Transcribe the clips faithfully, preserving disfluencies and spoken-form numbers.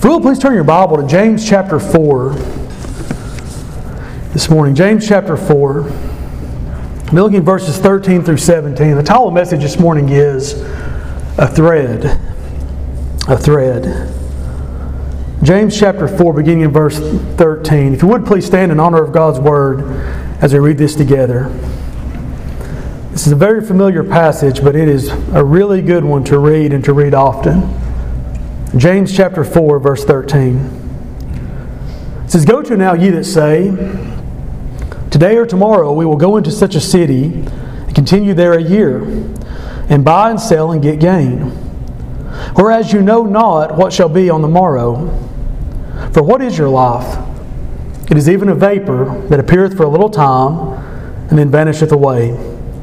If you will, please turn your Bible to James chapter four this morning. James chapter four. We're looking at verses thirteen through seventeen. The title of the message this morning is A Thread. A Thread. James chapter four, beginning in verse thirteen. If you would, please stand in honor of God's Word as we read this together. This is a very familiar passage, but it is a really good one to read and to read often. James chapter four, verse thirteen. It says, "Go to now, ye that say, Today or tomorrow we will go into such a city and continue there a year, and buy and sell and get gain. Whereas you know not what shall be on the morrow. For what is your life? It is even a vapor that appeareth for a little time, and then vanisheth away.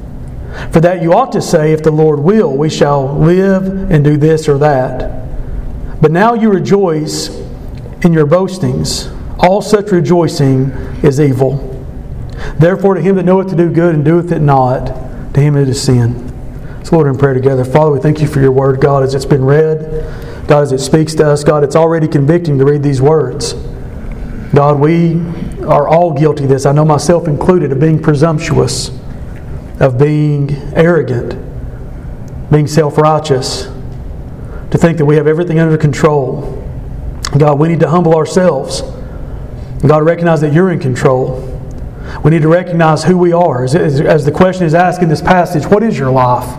For that you ought to say, If the Lord will, we shall live and do this or that. But now you rejoice in your boastings. All such rejoicing is evil. Therefore to him that knoweth to do good and doeth it not, to him it is sin." So Lord, in prayer together. Father, we thank you for your word, God, as it's been read. God, as it speaks to us, God, it's already convicting to read these words. God, we are all guilty of this. I know myself included, of being presumptuous, of being arrogant, being self-righteous, to think that we have everything under control. God, we need to humble ourselves. God, recognize that you're in control. We need to recognize who we are. As, as the question is asked in this passage, what is your life?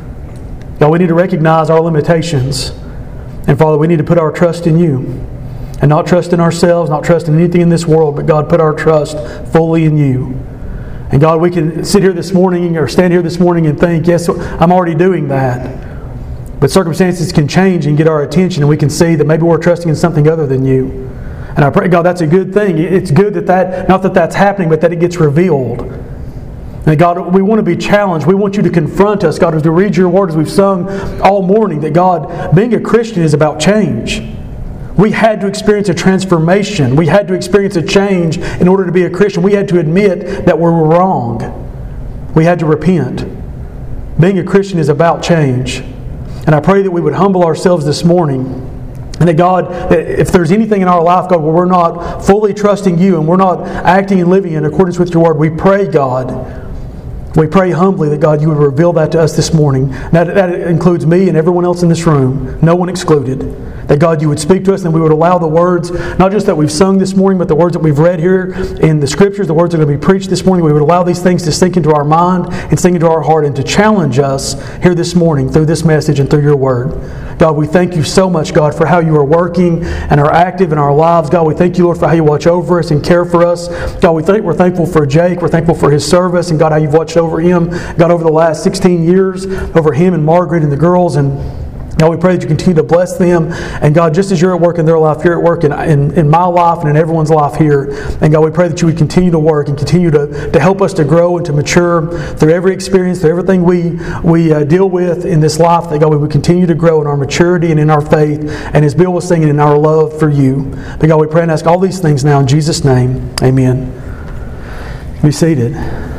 God, we need to recognize our limitations. And Father, we need to put our trust in you. And not trust in ourselves, not trust in anything in this world, but God, put our trust fully in you. And God, we can sit here this morning or stand here this morning and think, yes, I'm already doing that. But circumstances can change and get our attention, and we can see that maybe we're trusting in something other than you. And I pray, God, that's a good thing. It's good that that, not that that's happening, but that it gets revealed. And God, we want to be challenged. We want you to confront us, God, as we read your word, as we've sung all morning, that God, being a Christian is about change. We had to experience a transformation. We had to experience a change in order to be a Christian. We had to admit that we were wrong. We had to repent. Being a Christian is about change. And I pray that we would humble ourselves this morning. And that God, if there's anything in our life, God, where we're not fully trusting you and we're not acting and living in accordance with your word, we pray, God, we pray humbly that, God, you would reveal that to us this morning. That, that includes me and everyone else in this room, no one excluded. That, God, you would speak to us and we would allow the words, not just that we've sung this morning, but the words that we've read here in the Scriptures, the words that are going to be preached this morning, we would allow these things to sink into our mind and sink into our heart and to challenge us here this morning through this message and through your word. God, we thank you so much, God, for how you are working and are active in our lives. God, we thank you, Lord, for how you watch over us and care for us. God, we think we're thankful for Jake. We're thankful for his service and, God, how you've watched over him. God, over the last sixteen years, over him and Margaret and the girls, and God, we pray that you continue to bless them. And God, just as you're at work in their life, you're at work in, in, in my life and in everyone's life here. And God, we pray that you would continue to work and continue to, to help us to grow and to mature through every experience, through everything we, we uh, deal with in this life. That God, we would continue to grow in our maturity and in our faith. And as Bill was singing, in our love for you. But God, we pray and ask all these things now in Jesus' name. Amen. Be seated.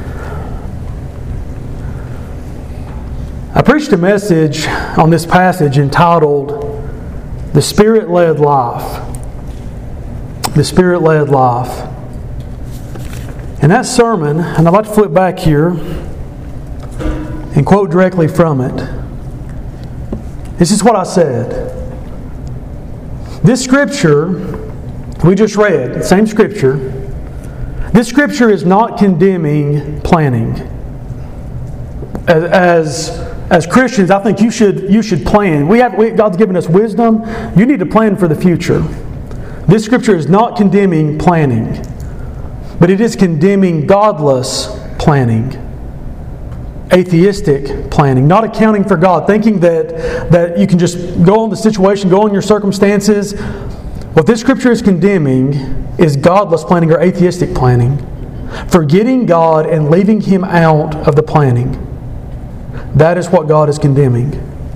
I preached a message on this passage entitled, The Spirit-Led Life. The Spirit-Led Life. And that sermon, and I'd like to flip back here and quote directly from it. This is what I said. This scripture we just read, same scripture, this scripture is not condemning planning. As, as As Christians, I think you should you should plan. We have we, God's given us wisdom. You need to plan for the future. This scripture is not condemning planning, but it is condemning godless planning, atheistic planning, not accounting for God, thinking that that you can just go on the situation, go on your circumstances. What this scripture is condemning is godless planning or atheistic planning, forgetting God and leaving Him out of the planning. That is what God is condemning.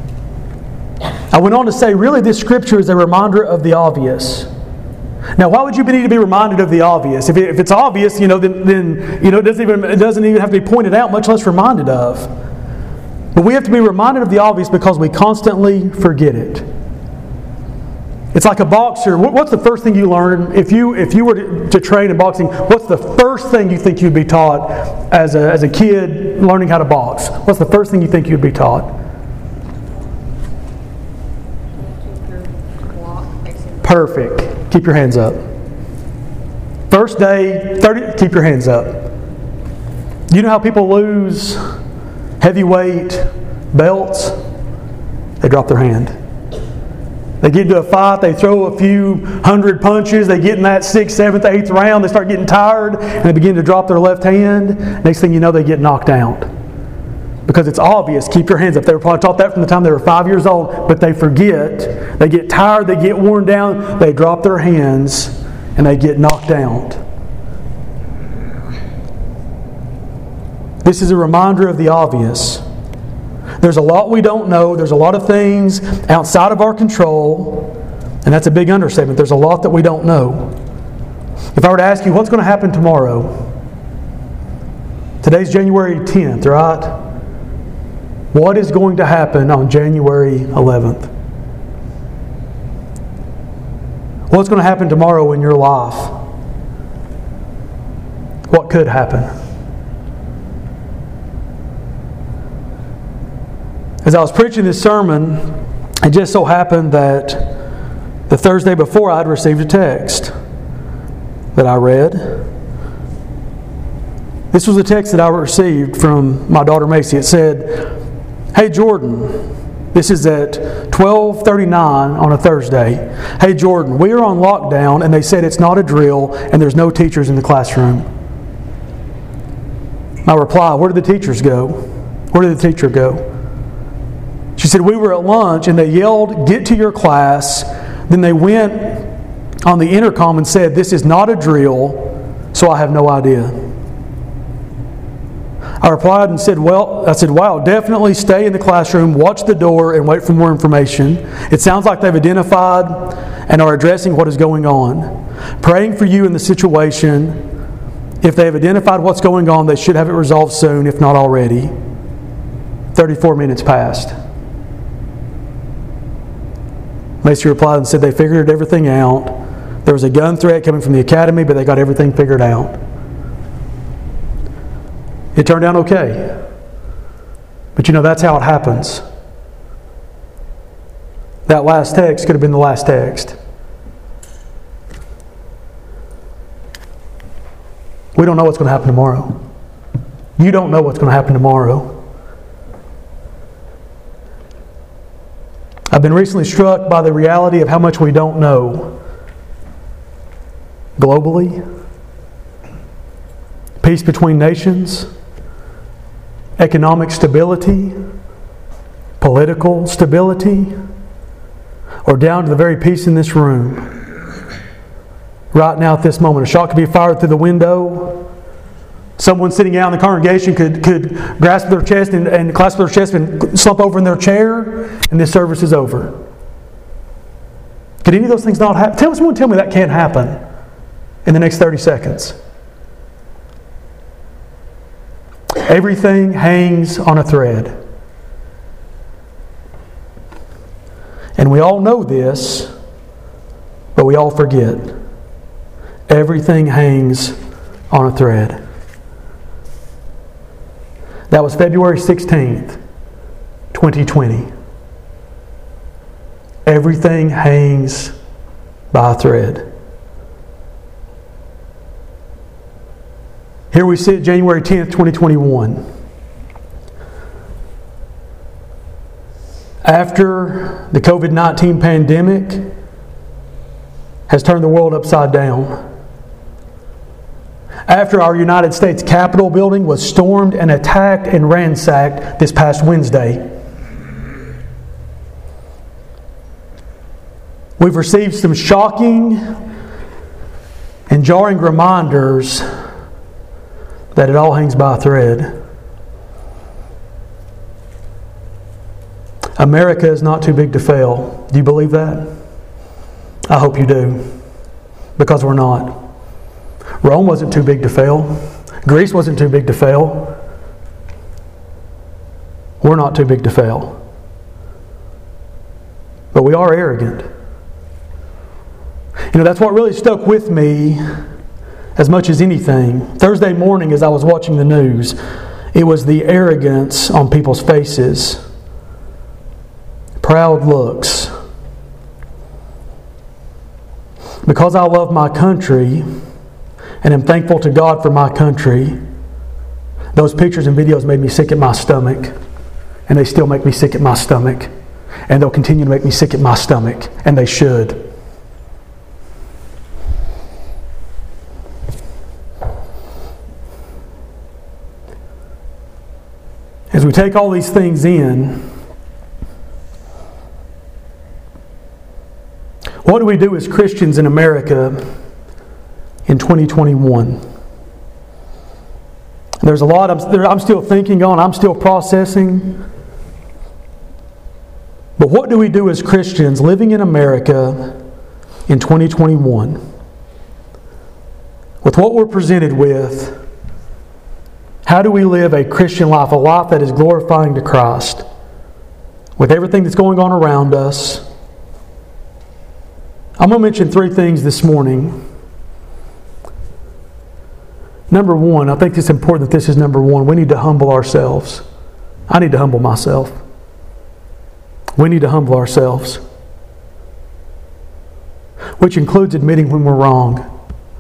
I went on to say, really, this scripture is a reminder of the obvious. Now, why would you need to be reminded of the obvious? If, it, if it's obvious, you know, then, then you know, it doesn't even it doesn't even have to be pointed out, much less reminded of. But we have to be reminded of the obvious because we constantly forget it. It's like a boxer. What's the first thing you learn? If you if you were to, to train in boxing, what's the first thing you think you'd be taught as a, as a kid learning how to box? What's the first thing you think you'd be taught? Perfect. Keep your hands up. First day, thirty, keep your hands up. You know how people lose heavyweight belts? They drop their hand. They get into a fight, they throw a few hundred punches, they get in that sixth, seventh, eighth round, they start getting tired, and they begin to drop their left hand. Next thing you know, they get knocked out. Because it's obvious, keep your hands up. They were probably taught that from the time they were five years old, but they forget. They get tired, they get worn down, they drop their hands, and they get knocked out. This is a reminder of the obvious. There's a lot we don't know. There's a lot of things outside of our control. And that's a big understatement. There's a lot that we don't know. If I were to ask you, what's going to happen tomorrow? Today's January tenth, right? What is going to happen on January eleventh? What's going to happen tomorrow in your life? What could happen? As I was preaching this sermon, it just so happened that the Thursday before I'd received a text that I read. This was a text that I received from my daughter Macy. It said, "Hey Jordan," this is at twelve thirty-nine on a Thursday. "Hey Jordan, we are on lockdown and they said it's not a drill and there's no teachers in the classroom." My reply, "Where did the teachers go? Where did the teacher go?" She said, "We were at lunch and they yelled, 'Get to your class.' Then they went on the intercom and said, 'This is not a drill,' so I have no idea." I replied and said, well, I said, "Wow, definitely stay in the classroom, watch the door, and wait for more information. It sounds like they've identified and are addressing what is going on. Praying for you in the situation. If they have identified what's going on, they should have it resolved soon, if not already." thirty-four minutes passed. Macy replied and said they figured everything out. There was a gun threat coming from the academy, but they got everything figured out. It turned out okay. But you know, that's how it happens. That last text could have been the last text. We don't know what's going to happen tomorrow. You don't know what's going to happen tomorrow. I've been recently struck by the reality of how much we don't know. Globally, peace between nations, economic stability, political stability, or down to the very peace in this room. Right now at this moment, a shot could be fired through the window. Someone sitting out in the congregation could, could grasp their chest and, and clasp their chest and slump over in their chair, and this service is over. Could any of those things not happen? Tell someone, tell me that can't happen in the next thirty seconds. Everything hangs on a thread. And we all know this, but we all forget. Everything hangs on a thread. That was February sixteenth, twenty twenty. Everything hangs by a thread. Here we sit, January tenth, twenty twenty-one. After the covid nineteen pandemic has turned the world upside down. After our United States Capitol building was stormed and attacked and ransacked this past Wednesday. We've received some shocking and jarring reminders that it all hangs by a thread. America is not too big to fail. Do you believe that? I hope you do. Because we're not. Rome wasn't too big to fail. Greece wasn't too big to fail. We're not too big to fail. But we are arrogant. You know, that's what really stuck with me as much as anything. Thursday morning, as I was watching the news, it was the arrogance on people's faces, proud looks. Because I love my country and am thankful to God for my country, those pictures and videos made me sick at my stomach, and they still make me sick at my stomach, and they'll continue to make me sick at my stomach, and they should. As we take all these things in, what do we do as Christians in America in twenty twenty-one? There's a lot I'm, I'm still thinking on, I'm still processing. But what do we do as Christians living in America in twenty twenty-one? With what we're presented with, how do we live a Christian life, a life that is glorifying to Christ? With everything that's going on around us, I'm going to mention three things this morning. Number one, I think it's important that this is number one. We need to humble ourselves. I need to humble myself. We need to humble ourselves. Which includes admitting when we're wrong.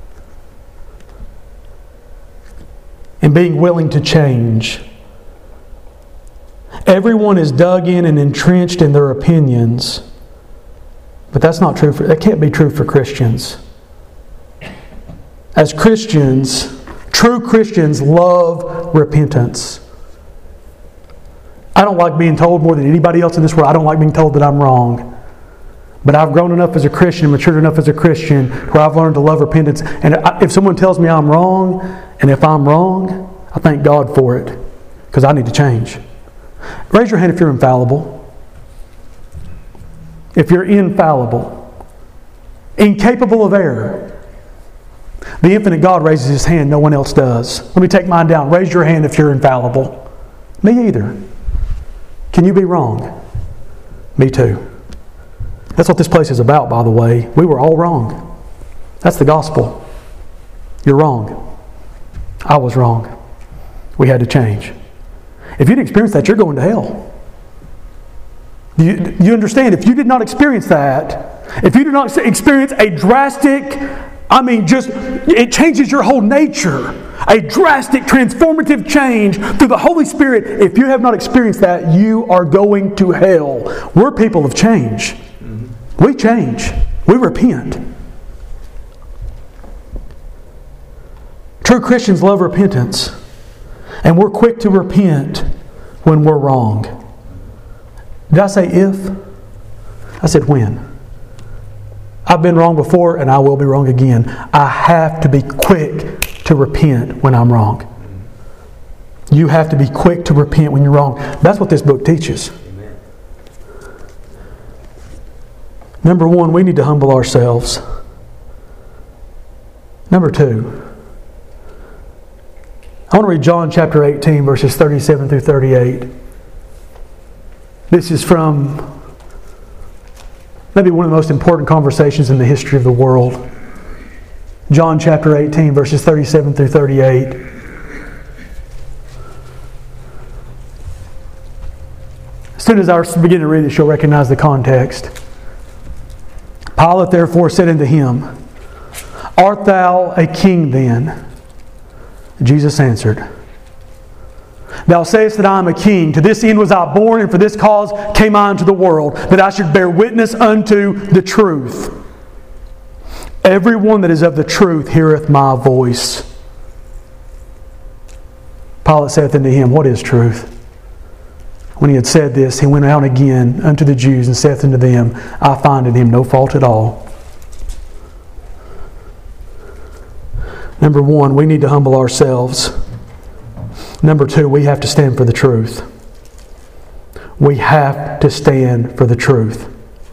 And being willing to change. Everyone is dug in and entrenched in their opinions. But that's not true for, that can't be true for Christians. As Christians, true Christians love repentance. I don't like being told more than anybody else in this world. I don't like being told that I'm wrong. But I've grown enough as a Christian and matured enough as a Christian where I've learned to love repentance. And if someone tells me I'm wrong, and if I'm wrong, I thank God for it. Because I need to change. Raise your hand if you're infallible. If you're infallible. Incapable of error. The infinite God raises His hand, no one else does. Let me take mine down. Raise your hand if you're infallible. Me either. Can you be wrong? Me too. That's what this place is about, by the way. We were all wrong. That's the gospel. You're wrong. I was wrong. We had to change. If you didn't experience that, you're going to hell. Do you, you understand? If you did not experience that, if you did not experience a drastic, I mean just, it changes your whole nature. A drastic, transformative change through the Holy Spirit. If you have not experienced that, you are going to hell. We're people of change. We change. We repent. True Christians love repentance. And we're quick to repent when we're wrong. Did I say if? I said when. I've been wrong before and I will be wrong again. I have to be quick to repent when I'm wrong. You have to be quick to repent when you're wrong. That's what this book teaches. Number one, we need to humble ourselves. Number two, I want to read John chapter eighteen, verses thirty-seven through thirty-eight. This is from maybe one of the most important conversations in the history of the world. John chapter eighteen, verses thirty-seven through thirty-eight. As soon as I begin to read this, you'll recognize the context. Pilate therefore said unto him, Art thou a king then? Jesus answered, Thou sayest that I am a king. To this end was I born, and for this cause came I into the world, that I should bear witness unto the truth. Everyone that is of the truth heareth my voice. Pilate saith unto him, What is truth? When he had said this, he went out again unto the Jews and saith unto them, I find in him no fault at all. Number one, we need to humble ourselves. Number two, we have to stand for the truth. We have to stand for the truth.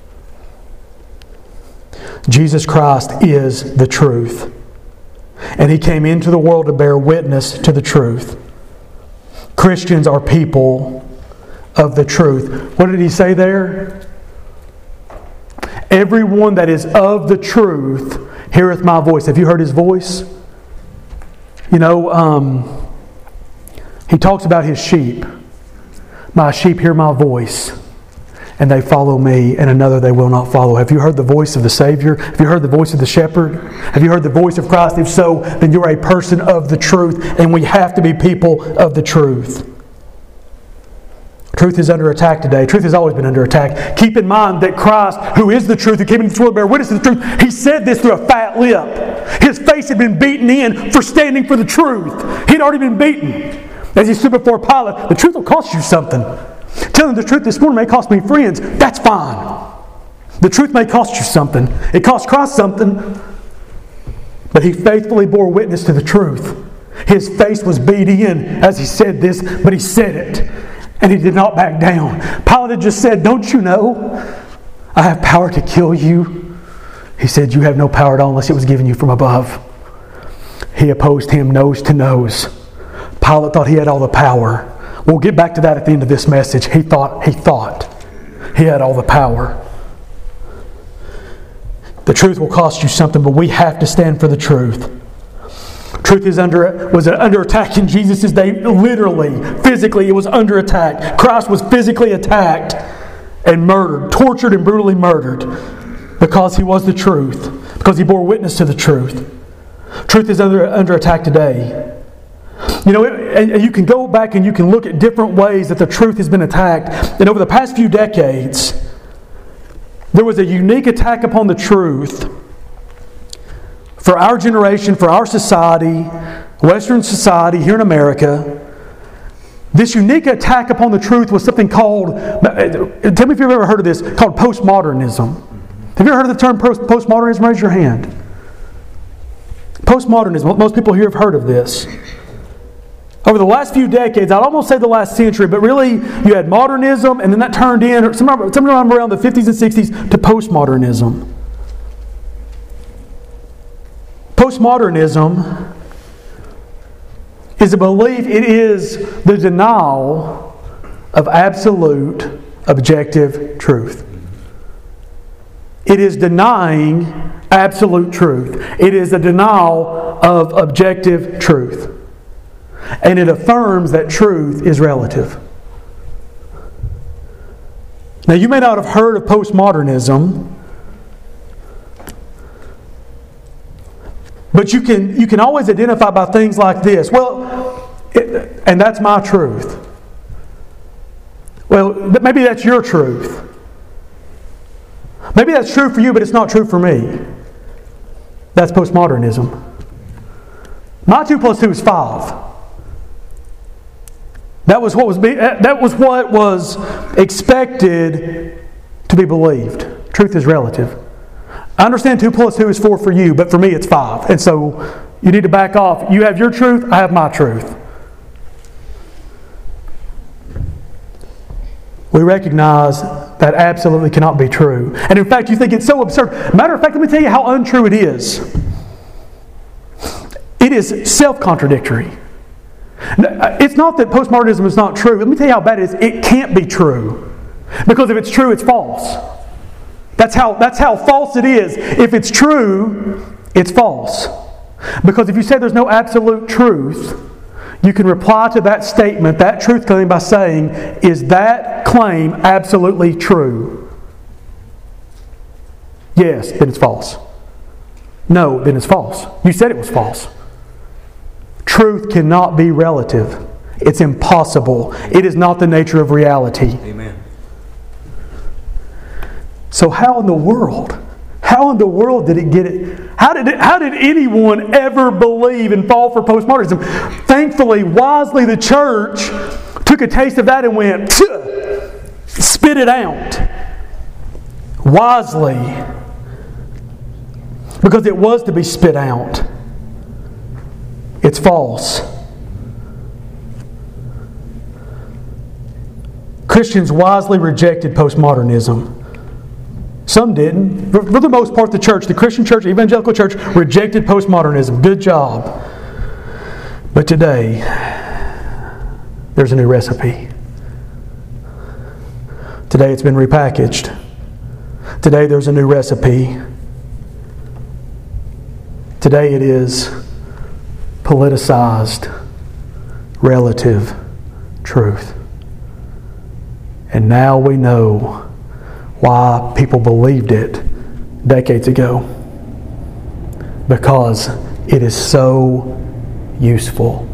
Jesus Christ is the truth. And He came into the world to bear witness to the truth. Christians are people of the truth. What did He say there? Everyone that is of the truth heareth my voice. Have you heard His voice? You know, um, He talks about His sheep. My sheep hear my voice, and they follow me, and another they will not follow. Have you heard the voice of the Savior? Have you heard the voice of the shepherd? Have you heard the voice of Christ? If so, then you're a person of the truth, and we have to be people of the truth. Truth is under attack today. Truth has always been under attack. Keep in mind that Christ, who is the truth, who came into this world to bear witness to the truth, He said this through a fat lip. His face had been beaten in for standing for the truth. He'd already been beaten. As He stood before Pilate, the truth will cost you something. Telling the truth this morning may cost me friends. That's fine. The truth may cost you something. It cost Christ something. But He faithfully bore witness to the truth. His face was beat in as He said this, but He said it. And He did not back down. Pilate had just said, don't you know I have power to kill you? He said, you have no power at all unless it was given you from above. He opposed Him nose to nose. Pilate thought he had all the power. We'll get back to that at the end of this message. He thought, he thought he had all the power. The truth will cost you something, but we have to stand for the truth. Truth is under was under attack in Jesus' day. Literally, physically, it was under attack. Christ was physically attacked and murdered, tortured and brutally murdered because He was the truth, because He bore witness to the truth. Truth is under, under attack today. You know, it, and you can go back and you can look at different ways that the truth has been attacked. And over the past few decades, there was a unique attack upon the truth for our generation, for our society, Western society here in America. This unique attack upon the truth was something called, tell me if you've ever heard of this, called postmodernism. Have you ever heard of the term postmodernism? Raise your hand. Postmodernism, most people here have heard of this. Over the last few decades, I'd almost say the last century, but really you had modernism, and then that turned in, sometime around the fifties and sixties, to postmodernism. Postmodernism is a belief, it is the denial of absolute objective truth. It is denying absolute truth. It is a denial of objective truth. And it affirms that truth is relative. Now, you may not have heard of postmodernism, but you can you can always identify by things like this. Well, it, and that's my truth. Well, maybe that's your truth. Maybe that's true for you, but it's not true for me. That's postmodernism. My two plus two is five. That was what was be, that was what was expected to be believed. Truth is relative. I understand two plus two is four for you, but for me it's five. And so you need to back off. You have your truth, I have my truth. We recognize that absolutely cannot be true. And in fact, you think it's so absurd. Matter of fact, let me tell you how untrue it is. It is self-contradictory. It's not that postmodernism is not true. Let me tell you how bad it is. It can't be true. Because if it's true, it's false. That's how, that's how false it is. If it's true, it's false. Because if you say there's no absolute truth, you can reply to that statement, that truth claim, by saying, is that claim absolutely true? Yes, then it's false. No, then it's false. You said it was false. Truth cannot be relative. It's impossible. It is not the nature of reality. Amen. So how in the world, how in the world did it get it? How did it, how did anyone ever believe and fall for postmodernism? Thankfully, wisely, the church took a taste of that and went, spit it out. Wisely. Because it was to be spit out. It's false. Christians wisely rejected postmodernism. Some didn't. For the most part, the church, the Christian church, the evangelical church, rejected postmodernism. Good job. But today, there's a new recipe. Today it's been repackaged. Today there's a new recipe. Today it is politicized relative truth. And now we know why people believed it decades ago. Because it is so useful.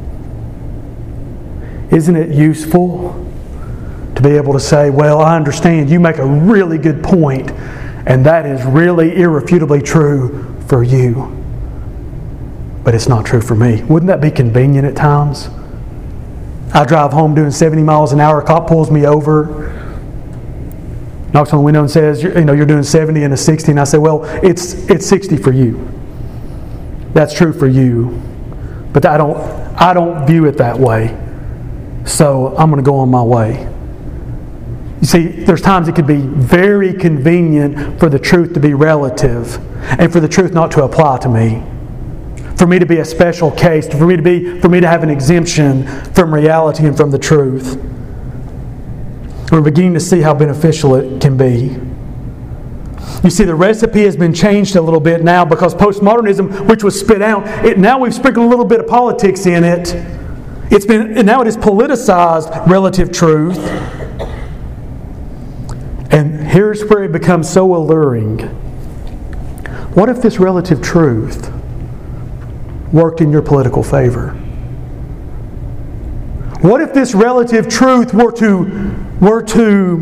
Isn't it useful to be able to say, well, I understand you make a really good point, and that is really irrefutably true for you, but it's not true for me. Wouldn't that be convenient at times? I drive home doing seventy miles an hour, a cop pulls me over, knocks on the window and says, you know, you're doing seventy and a sixty, and I say, well, it's it's sixty for you. That's true for you, but I don't I don't view it that way. So I'm going to go on my way. You see, there's times it could be very convenient for the truth to be relative and for the truth not to apply to me. For me to be a special case, for me to be, for me to have an exemption from reality and from the truth. We're beginning to see how beneficial it can be. You see, the recipe has been changed a little bit now because postmodernism, which was spit out, it, now we've sprinkled a little bit of politics in it. It's been, and now it is politicized relative truth. And here's where it becomes so alluring. What if this relative truth worked in your political favor? What if this relative truth were to, were to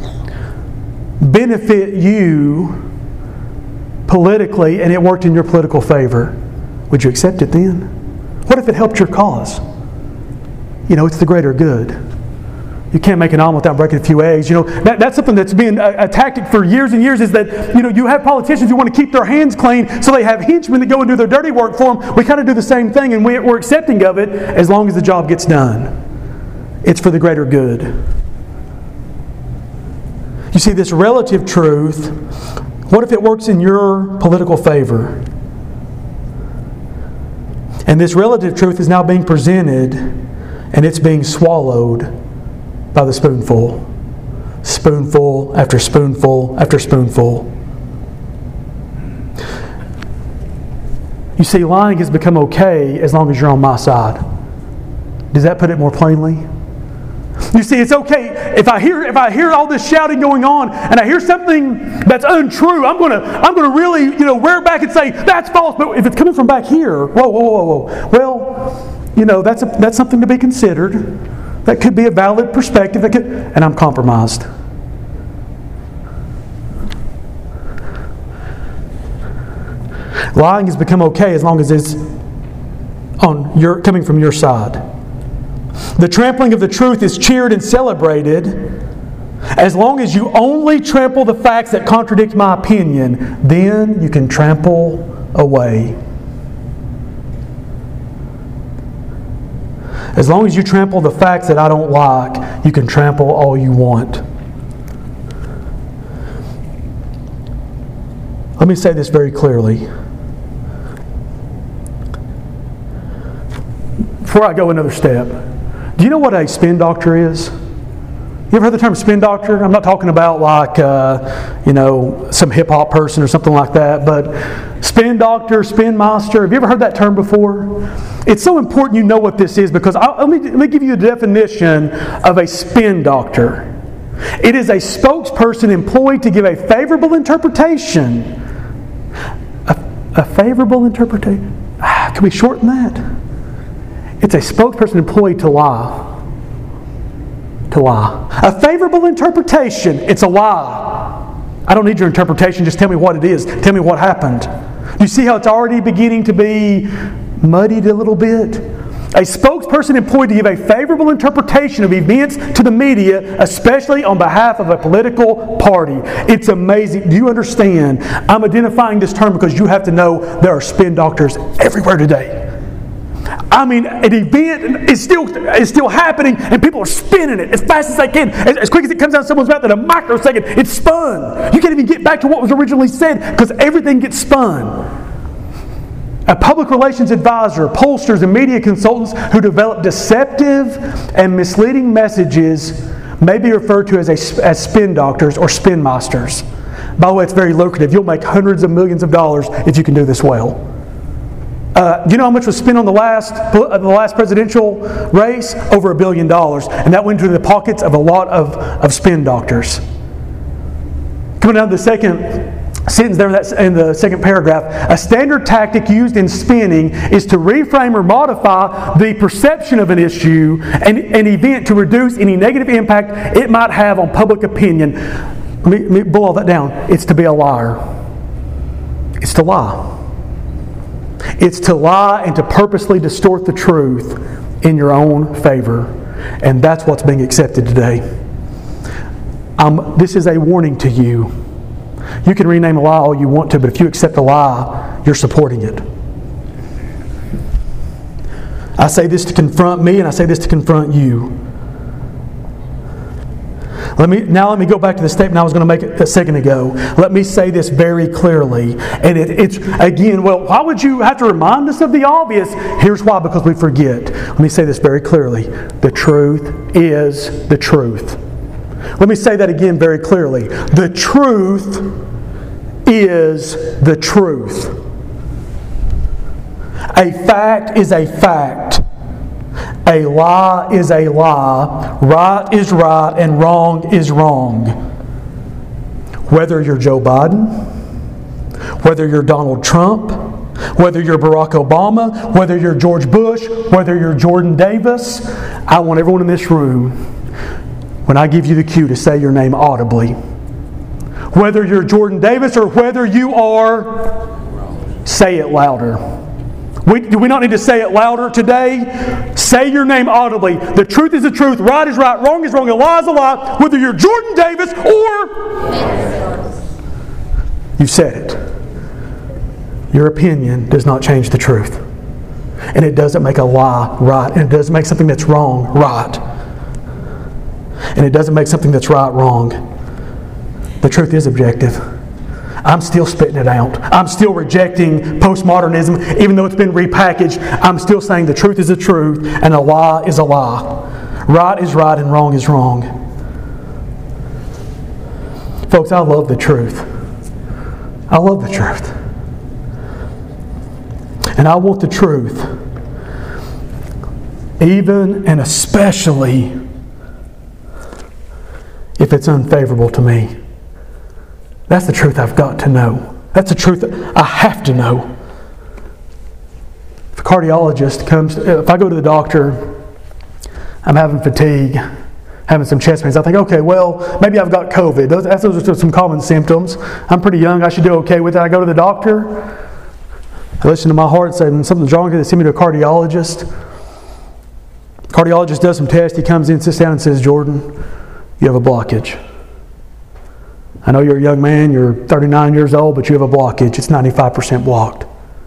benefit you politically and it worked in your political favor? Would you accept it then? What if it helped your cause? You know, it's the greater good. You can't make an omelet without breaking a few eggs. You know, that, that's something that's been a, a tactic for years and years, is that, you know, you have politicians who want to keep their hands clean, so they have henchmen that go and do their dirty work for them. We kind of do the same thing, and we, we're accepting of it as long as the job gets done. It's for the greater good. You see, this relative truth, what if it works in your political favor? And this relative truth is now being presented, and it's being swallowed by the spoonful. Spoonful after spoonful after spoonful. You see, lying has become okay as long as you're on my side. Does that put it more plainly? You see, it's okay if I hear if I hear all this shouting going on and I hear something that's untrue, I'm gonna I'm gonna really, you know, rear back and say that's false. But if it's coming from back here, whoa, whoa, whoa, whoa. Well, you know, that's a, that's something to be considered. That could be a valid perspective. That could, and I'm compromised. Lying has become okay as long as it's on your coming from your side. The trampling of the truth is cheered and celebrated as long as you only trample the facts that contradict my opinion. Then you can trample away. As long as you trample the facts that I don't like, you can trample all you want. Let me say this very clearly. Before I go another step, do you know what a spin doctor is? You ever heard the term spin doctor? I'm not talking about like, uh, you know, some hip-hop person or something like that, but spin doctor, spin master. Have you ever heard that term before? It's so important you know what this is, because I'll, let, me, let me give you a definition of a spin doctor. It is a spokesperson employed to give a favorable interpretation. A, a favorable interpretation? Ah, can we shorten that? It's a spokesperson employed to lie. To lie. A favorable interpretation, it's a lie. I don't need your interpretation, just tell me what it is. Tell me what happened. You see how it's already beginning to be muddied a little bit? A spokesperson employed to give a favorable interpretation of events to the media, especially on behalf of a political party. It's amazing. Do you understand? I'm identifying this term because you have to know there are spin doctors everywhere today. I mean, an event is still is still happening, and people are spinning it as fast as they can, as, as quick as it comes out of someone's mouth in a microsecond. It's spun. You can't even get back to what was originally said because everything gets spun. A public relations advisor, pollsters, and media consultants who develop deceptive and misleading messages may be referred to as a, as spin doctors or spin masters. By the way, it's very lucrative. You'll make hundreds of millions of dollars if you can do this well. Uh, do you know how much was spent on the last the last presidential race? Over a billion dollars. And that went into the pockets of a lot of, of spin doctors. Coming down to the second sentence there in, that, in the second paragraph, a standard tactic used in spinning is to reframe or modify the perception of an issue and an event to reduce any negative impact it might have on public opinion. Let me, let me boil all that down. It's to be a liar. It's to lie. It's to lie and to purposely distort the truth in your own favor. And that's what's being accepted today. Um, this is a warning to you. You can rename a lie all you want to, but if you accept a lie, you're supporting it. I say this to confront me, and I say this to confront you. Let me now. Let me go back to the statement I was going to make a second ago. Let me say this very clearly, and it, it's again. Well, why would you have to remind us of the obvious? Here's why: because we forget. Let me say this very clearly: the truth is the truth. Let me say that again very clearly: the truth is the truth. A fact is a fact. A lie is a lie. Right is right and wrong is wrong. Whether you're Joe Biden, whether you're Donald Trump, whether you're Barack Obama, whether you're George Bush, whether you're Jordan Davis, I want everyone in this room, when I give you the cue, to say your name audibly. Whether you're Jordan Davis or whether you are, say it louder. We, do we not need to say it louder today? Say your name audibly. The truth is the truth. Right is right. Wrong is wrong. A lie is a lie. Whether you're Jordan Davis or... You said it. Your opinion does not change the truth. And it doesn't make a lie right. And it doesn't make something that's wrong right. And it doesn't make something that's right wrong. The truth is objective. I'm still spitting it out. I'm still rejecting postmodernism, even though it's been repackaged. I'm still saying the truth is the truth and a lie is a lie. Right is right and wrong is wrong. Folks, I love the truth. I love the truth. And I want the truth, even and especially if it's unfavorable to me. That's the truth I've got to know. That's the truth that I have to know. If a cardiologist comes, if I go to the doctor, I'm having fatigue, having some chest pains, I think, okay, well, maybe I've got COVID. Those, those are some common symptoms. I'm pretty young. I should do okay with it. I go to the doctor. I listen to my heart and say, something's wrong. They send me to a cardiologist. The cardiologist does some tests. He comes in, sits down and says, Jordan, you have a blockage. I know you're a young man, you're thirty-nine years old, but you have a blockage. It's ninety-five percent blocked.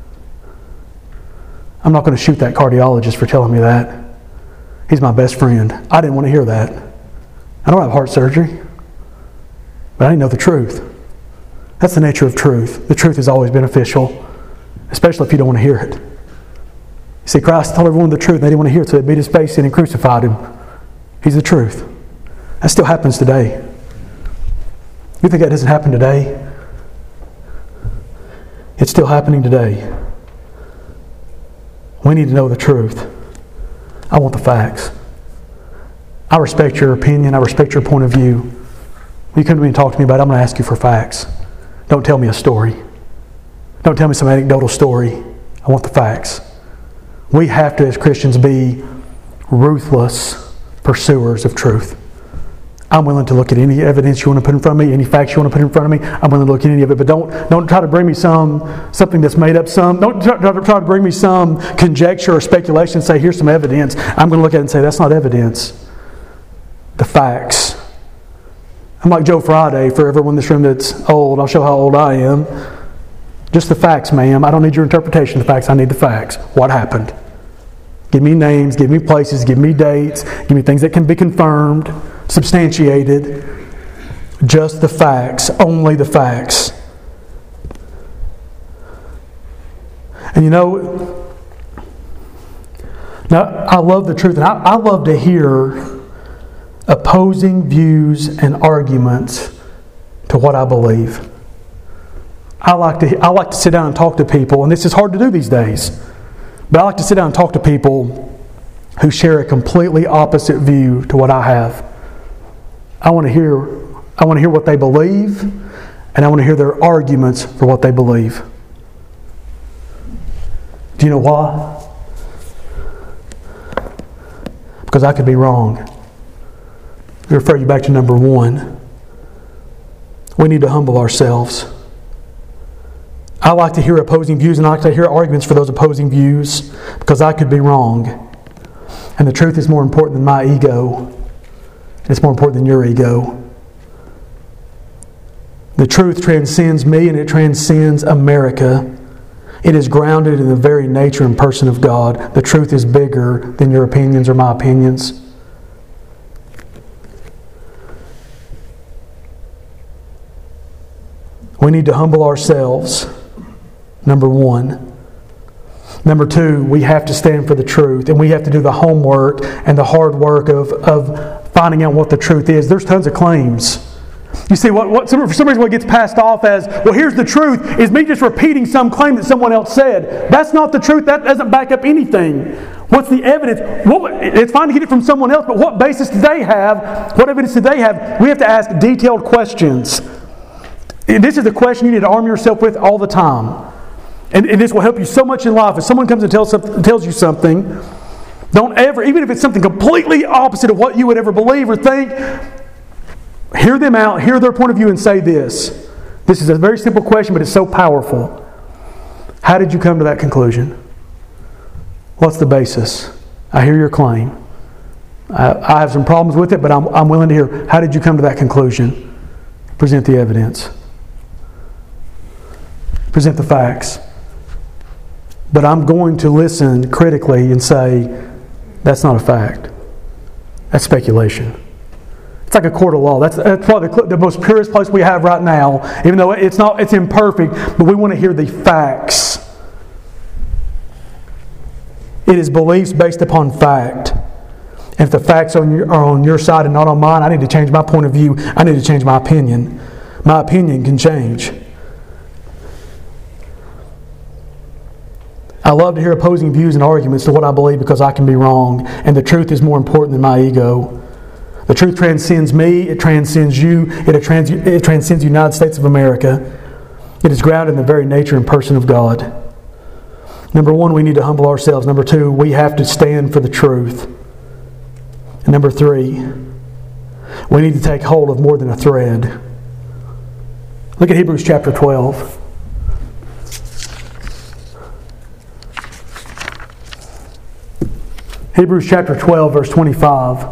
I'm not going to shoot that cardiologist for telling me that. He's my best friend. I didn't want to hear that. I don't have heart surgery, but I didn't know the truth. That's the nature of truth. The truth is always beneficial, especially if you don't want to hear it. You see, Christ told everyone the truth, and they didn't want to hear it, so they beat his face in and crucified him. He's the truth. That still happens today. You think that doesn't happen today? It's still happening today. We need to know the truth. I want the facts. I respect your opinion. I respect your point of view. When you come to me and talk to me about it, I'm going to ask you for facts. Don't tell me a story. Don't tell me some anecdotal story. I want the facts. We have to, as Christians, be ruthless pursuers of truth. I'm willing to look at any evidence you want to put in front of me, any facts you want to put in front of me. I'm willing to look at any of it, but don't don't try to bring me some something that's made up. Some don't try, try to bring me some conjecture or speculation and say, here's some evidence. I'm going to look at it and say, that's not evidence. The facts. I'm like Joe Friday for everyone in this room that's old. I'll show how old I am. Just the facts, ma'am. I don't need your interpretation of the facts. I need the facts. What happened? Give me names, give me places, give me dates, give me things that can be confirmed, substantiated. Just the facts, only the facts. And you know, now I love the truth, and I, I love to hear opposing views and arguments to what I believe. I like to I like to sit down and talk to people, and this is hard to do these days, but I like to sit down and talk to people who share a completely opposite view to what I have. I want to hear I want to hear what they believe, and I want to hear their arguments for what they believe. Do you know why? Because I could be wrong. I refer you back to number one. We need to humble ourselves. I like to hear opposing views, and I like to hear arguments for those opposing views because I could be wrong. And the truth is more important than my ego. It's more important than your ego. The truth transcends me and it transcends America. It is grounded in the very nature and person of God. The truth is bigger than your opinions or my opinions. We need to humble ourselves, number one. Number two, we have to stand for the truth, and we have to do the homework and the hard work of, of finding out what the truth is. There's tons of claims. You see, what, what for some reason what gets passed off as, well, here's the truth, is me just repeating some claim that someone else said. That's not the truth. That doesn't back up anything. What's the evidence? What, it's fine to get it from someone else, but what basis do they have? What evidence do they have? We have to ask detailed questions. And this is the question you need to arm yourself with all the time. And, and this will help you so much in life. If someone comes and tells, something, tells you something, don't ever, even if it's something completely opposite of what you would ever believe or think, hear them out, hear their point of view, and say this. This is a very simple question, but it's so powerful. How did you come to that conclusion? What's the basis? I hear your claim. I, I have some problems with it, but I'm, I'm willing to hear, how did you come to that conclusion? Present the evidence. Present the facts. But I'm going to listen critically and say, that's not a fact. That's speculation. It's like a court of law. That's, that's probably the, the most purest place we have right now, even though it's not, it's imperfect, but we want to hear the facts. It is beliefs based upon fact. And if the facts are on, your, are on your side and not on mine, I need to change my point of view. I need to change my opinion. My opinion can change. I love to hear opposing views and arguments to what I believe because I can be wrong. And the truth is more important than my ego. The truth transcends me. It transcends you. It, trans- it transcends the United States of America. It is grounded in the very nature and person of God. Number one, we need to humble ourselves. Number two, we have to stand for the truth. And number three, we need to take hold of more than a thread. Look at Hebrews chapter twelve. Hebrews chapter twelve, verse twenty-five.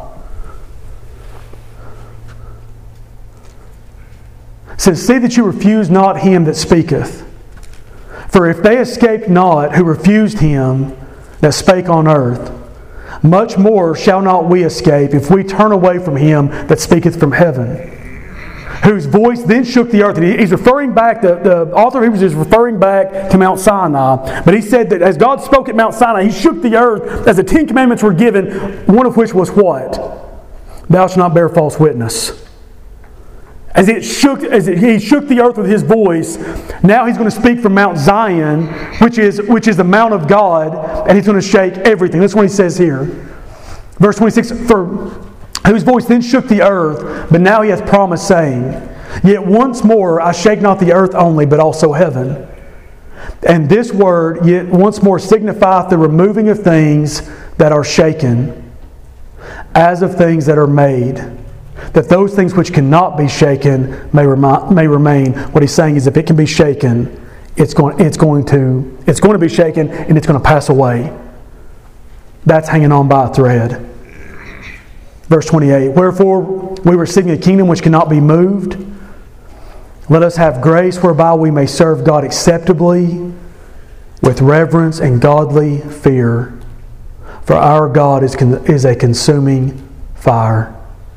It says, see that you refuse not him that speaketh. For if they escaped not who refused him that spake on earth, much more shall not we escape if we turn away from him that speaketh from heaven. Whose voice then shook the earth. And he's referring back, the, the author of Hebrews is referring back to Mount Sinai. But he said that as God spoke at Mount Sinai, he shook the earth as the Ten Commandments were given, one of which was what? Thou shalt not bear false witness. As it shook, as it, he shook the earth with his voice, now he's going to speak from Mount Zion, which is, which is the Mount of God, and he's going to shake everything. That's what he says here. Verse twenty-six, for whose voice then shook the earth, but now he hath promised, saying, yet once more I shake not the earth only, but also heaven. And this word, yet once more, signifieth the removing of things that are shaken, as of things that are made, that those things which cannot be shaken may, remi- may remain. What he's saying is, if it can be shaken, it's going, it's going to, it's going to be shaken, and it's going to pass away. That's hanging on by a thread. Verse twenty-eight, wherefore we were seeking a kingdom which cannot be moved. Let us have grace whereby we may serve God acceptably with reverence and godly fear. For our God is, con- is a consuming fire.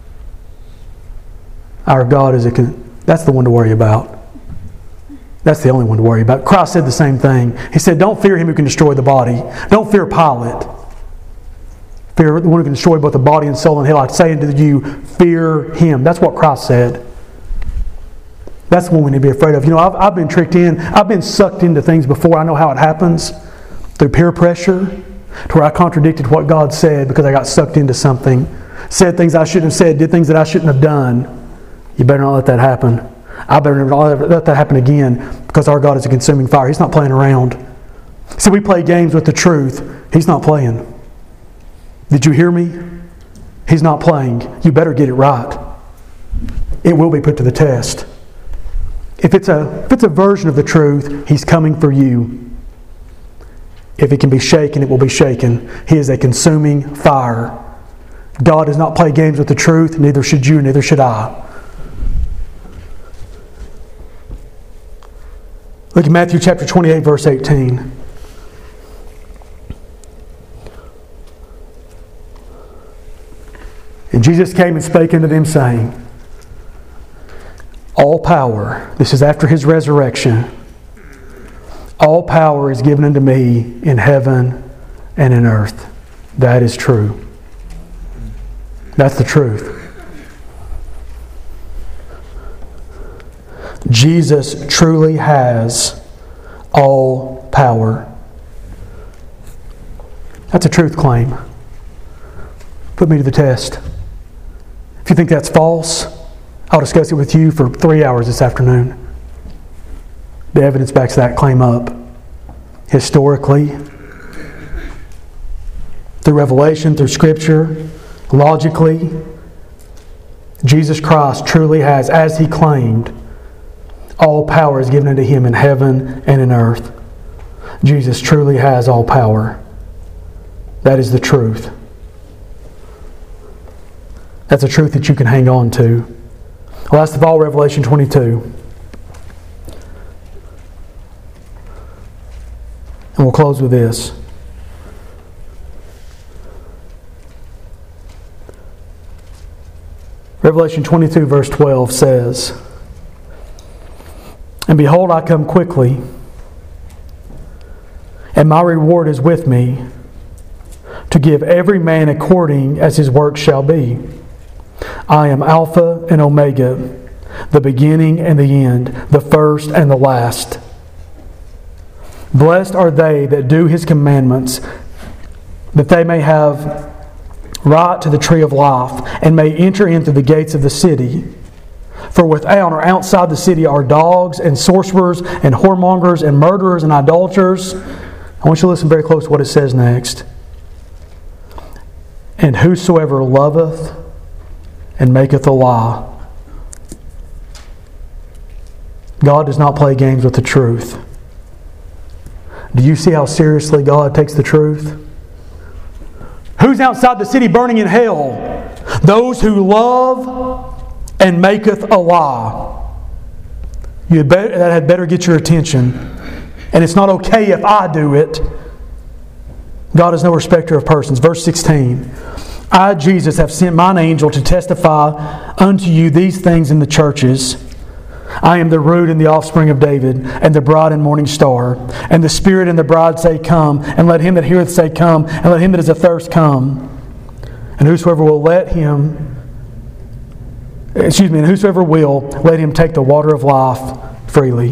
Our God is a... Con- that's the one to worry about. That's the only one to worry about. Christ said the same thing. He said, don't fear him who can destroy the body. Don't fear Pilate. Fear the one who can destroy both the body and soul in hell. I say unto you, fear him. That's what Christ said. That's the one we need to be afraid of. You know, I've, I've been tricked in. I've been sucked into things before. I know how it happens. Through peer pressure, to where I contradicted what God said because I got sucked into something. Said things I shouldn't have said, did things that I shouldn't have done. You better not let that happen. I better not let that happen again, because our God is a consuming fire. He's not playing around. See, we play games with the truth. He's not playing. Did you hear me? He's not playing. You better get it right. It will be put to the test. If it's a, if it's a version of the truth, He's coming for you. If it can be shaken, it will be shaken. He is a consuming fire. God does not play games with the truth, neither should you, neither should I. Look at Matthew chapter twenty-eight, verse eighteen. And Jesus came and spake unto them, saying, all power, this is after His resurrection, all power is given unto me in heaven and in earth. That is true. That's the truth. Jesus truly has all power. That's a truth claim. Put me to the test. If you think that's false, I'll discuss it with you for three hours this afternoon. The evidence backs that claim up. Historically, through revelation, through Scripture, logically, Jesus Christ truly has, as He claimed, all power is given unto Him in heaven and in earth. Jesus truly has all power. That is the truth. That's a truth that you can hang on to. Last of all, Revelation twenty-two. And we'll close with this. Revelation twenty-two, verse twelve says, and behold, I come quickly, and my reward is with me, to give every man according as his work shall be. I am Alpha and Omega, the beginning and the end, the first and the last. Blessed are they that do His commandments, that they may have right to the tree of life, and may enter into the gates of the city. For without or outside the city are dogs and sorcerers and whoremongers and murderers and idolaters. I want you to listen very close to what it says next. And whosoever loveth and maketh a lie. God does not play games with the truth. Do you see how seriously God takes the truth? Who's outside the city burning in hell? Those who love and maketh a lie. You had better, that had better get your attention. And it's not okay if I do it. God is no respecter of persons. Verse sixteen. I, Jesus, have sent mine angel to testify unto you these things in the churches. I am the root and the offspring of David, and the bride and morning star. And the Spirit and the bride say, come. And let him that heareth say, come. And let him that is athirst come. And whosoever will let him, excuse me, and whosoever will, let him take the water of life freely.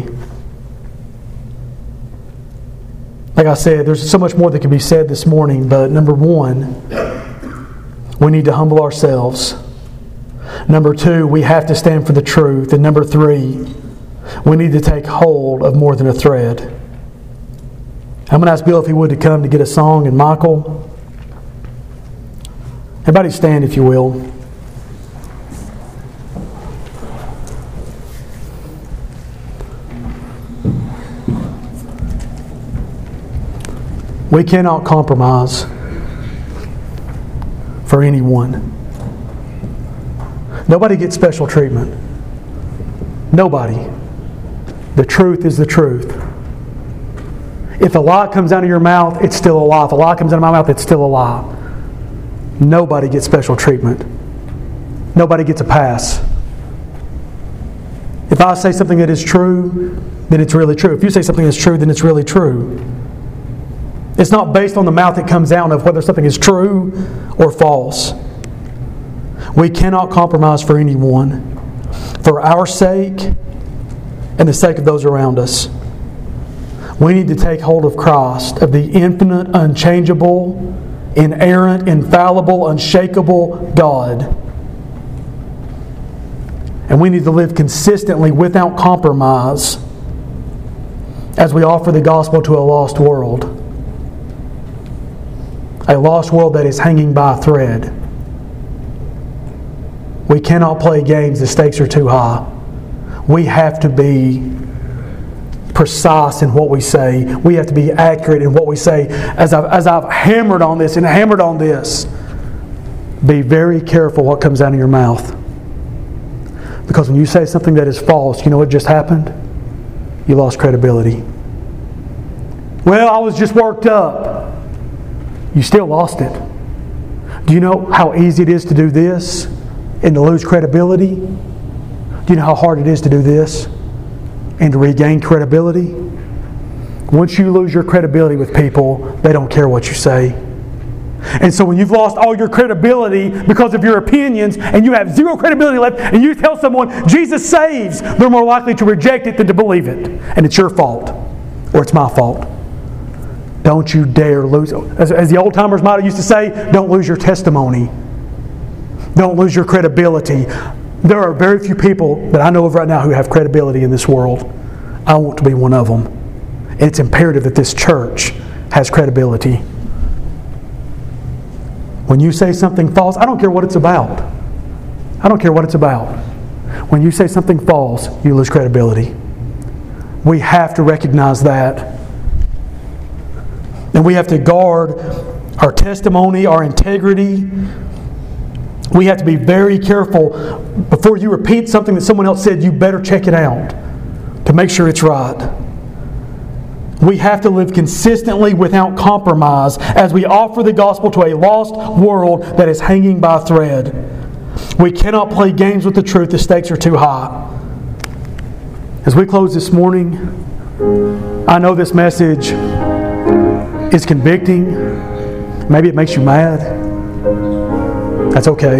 Like I said, there's so much more that can be said this morning, but number one, we need to humble ourselves. Number two, we have to stand for the truth. And number three, we need to take hold of more than a thread. I'm going to ask Bill if he would to come to get a song, and Michael. Everybody stand if you will. We cannot compromise for anyone. Nobody gets special treatment. Nobody. The truth is the truth. If a lie comes out of your mouth, it's still a lie. If a lie comes out of my mouth, it's still a lie. Nobody gets special treatment. Nobody gets a pass. If I say something that is true, then it's really true. If you say something that's true, then it's really true. It's not based on the mouth that comes out of whether something is true or false. We cannot compromise for anyone. For our sake and the sake of those around us. We need to take hold of Christ, of the infinite, unchangeable, inerrant, infallible, unshakable God. And we need to live consistently without compromise as we offer the gospel to a lost world. A lost world that is hanging by a thread. We cannot play games. The stakes are too high. We have to be precise in what we say. We have to be accurate in what we say. As I've, as I've hammered on this and hammered on this, be very careful what comes out of your mouth. Because when you say something that is false, you know what just happened? You lost credibility. Well, I was just worked up. You still lost it. Do you know how easy it is to do this and to lose credibility? Do you know how hard it is to do this and to regain credibility? Once you lose your credibility with people, they don't care what you say. And so when you've lost all your credibility because of your opinions and you have zero credibility left and you tell someone Jesus saves, they're more likely to reject it than to believe it. And it's your fault. Or it's my fault. Don't you dare lose. As, as the old-timers might have used to say, don't lose your testimony. Don't lose your credibility. There are very few people that I know of right now who have credibility in this world. I want to be one of them. And it's imperative that this church has credibility. When you say something false, I don't care what it's about. I don't care what it's about. When you say something false, you lose credibility. We have to recognize that. And we have to guard our testimony, our integrity. We have to be very careful. Before you repeat something that someone else said, you better check it out to make sure it's right. We have to live consistently without compromise as we offer the gospel to a lost world that is hanging by a thread. We cannot play games with the truth. The stakes are too high. As we close this morning, I know this message is convicting. Maybe it makes you mad. That's okay.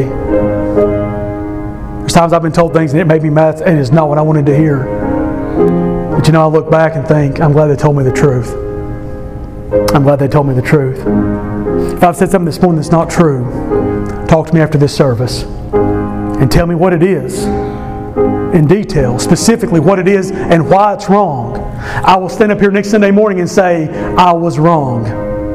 There's times I've been told things and it made me mad and it's not what I wanted to hear. But you know, I look back and think, I'm glad they told me the truth. I'm glad they told me the truth. If I've said something this morning that's not true, talk to me after this service and tell me what it is in detail, specifically what it is and why it's wrong. I will stand up here next Sunday morning and say, I was wrong.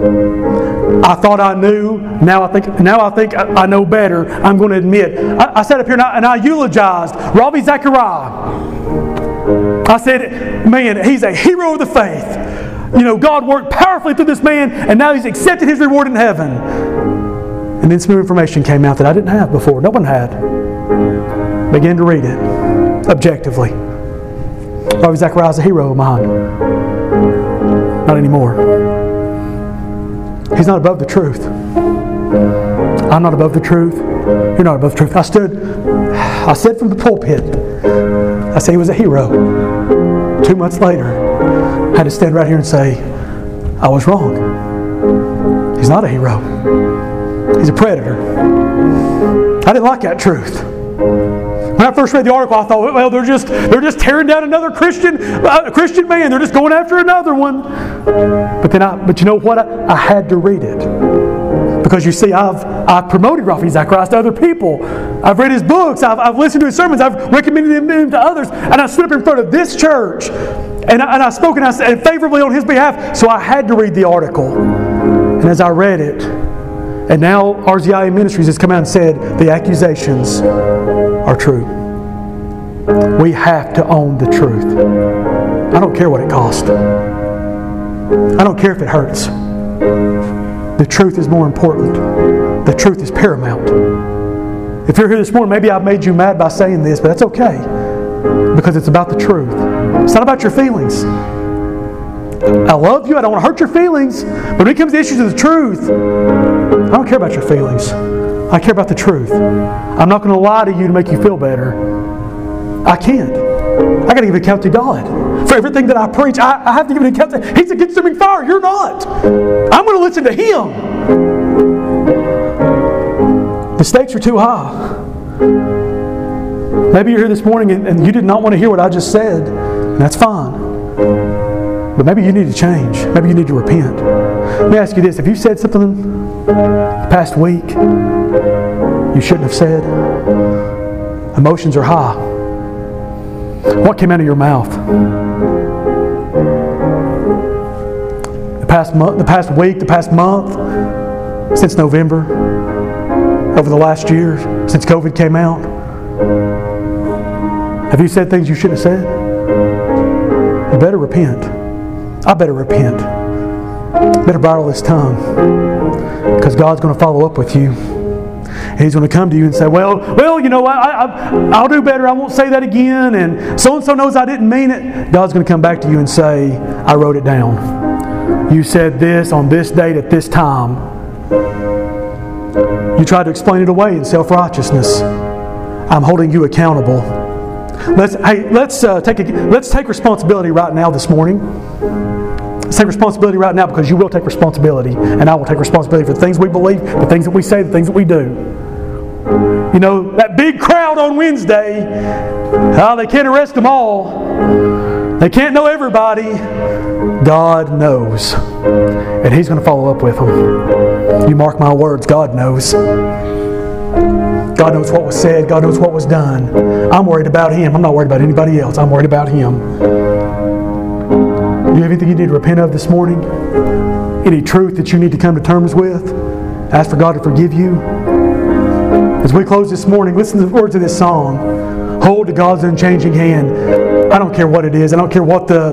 I thought I knew. Now I think. Now I think I know better. I'm going to admit. I, I sat up here and I, and I eulogized Ravi Zachariah. I said, "Man, he's a hero of the faith. You know, God worked powerfully through this man, and now he's accepted his reward in heaven." And then some new information came out that I didn't have before. No one had. Began to read it objectively. Ravi Zachariah is a hero of mine. Not anymore. He's not above the truth. I'm not above the truth. You're not above the truth. I stood, I said from the pulpit, I said he was a hero. Two months later, I had to stand right here and say, I was wrong. He's not a hero. He's a predator. I didn't like that truth. When I first read the article, I thought, well, they're just they're just tearing down another Christian uh, Christian man. They're just going after another one. But then, I, but you know what? I, I had to read it because you see, I've I've promoted Ravi Zacharias to other people. I've read his books. I've I've listened to his sermons. I've recommended him to others. And I stood up in front of this church, and I, and I spoke and I said favorably on his behalf. So I had to read the article. And as I read it, and now R Z I A Ministries has come out and said the accusations are true. We have to own the truth. I don't care what it costs. I don't care if it hurts. The truth is more important. The truth is paramount. If you're here this morning, maybe I've made you mad by saying this, but that's okay. Because it's about the truth. It's not about your feelings. I love you. I don't want to hurt your feelings. But when it comes to issues of the truth, I don't care about your feelings. I care about the truth. I'm not going to lie to you to make you feel better. I can't. I got to give an account to God. For everything that I preach, I, I have to give an account to. He's a consuming fire. You're not. I'm going to listen to Him. The stakes are too high. Maybe you're here this morning and, and you did not want to hear what I just said. That's fine. But maybe you need to change. Maybe you need to repent. Let me ask you this. Have you said something the past week you shouldn't have said? Emotions are high. What came out of your mouth? The past month, the past week, the past month, since November, over the last year, since COVID came out? Have you said things you shouldn't have said? You better repent. I better repent. Better bridle this tongue. Because God's going to follow up with you. And He's going to come to you and say, well, well, you know, I, I, I'll do better. I won't say that again. And so-and-so knows I didn't mean it. God's going to come back to you and say, I wrote it down. You said this on this date at this time. You tried to explain it away in self-righteousness. I'm holding you accountable. Let's hey, let's uh, take a, let's take responsibility right now this morning. Let's take responsibility right now, because you will take responsibility, and I will take responsibility for the things we believe, the things that we say, the things that we do. You know, that big crowd on Wednesday, oh, they can't arrest them all. They can't know everybody. God knows. And He's going to follow up with them. You mark my words, God knows. God knows what was said. God knows what was done. I'm worried about Him. I'm not worried about anybody else. I'm worried about Him. Do you have anything you need to repent of this morning? Any truth that you need to come to terms with? Ask for God to forgive you. As we close this morning, listen to the words of this song. Hold to God's unchanging hand. I don't care what it is. I don't care what the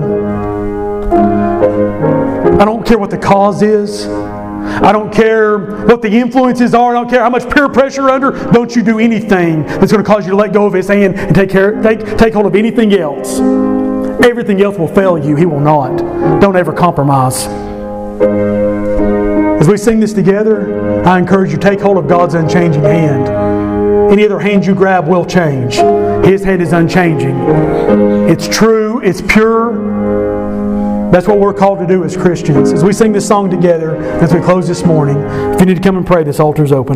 I don't care what the cause is. I don't care what the influences are. I don't care how much peer pressure you're under. Don't you do anything that's going to cause you to let go of His hand and take care, take, take hold of anything else. Everything else will fail you. He will not. Don't ever compromise. As we sing this together, I encourage you to take hold of God's unchanging hand. Any other hand you grab will change. His hand is unchanging. It's true. It's pure. That's what we're called to do as Christians. As we sing this song together, as we close this morning, if you need to come and pray, this altar is open.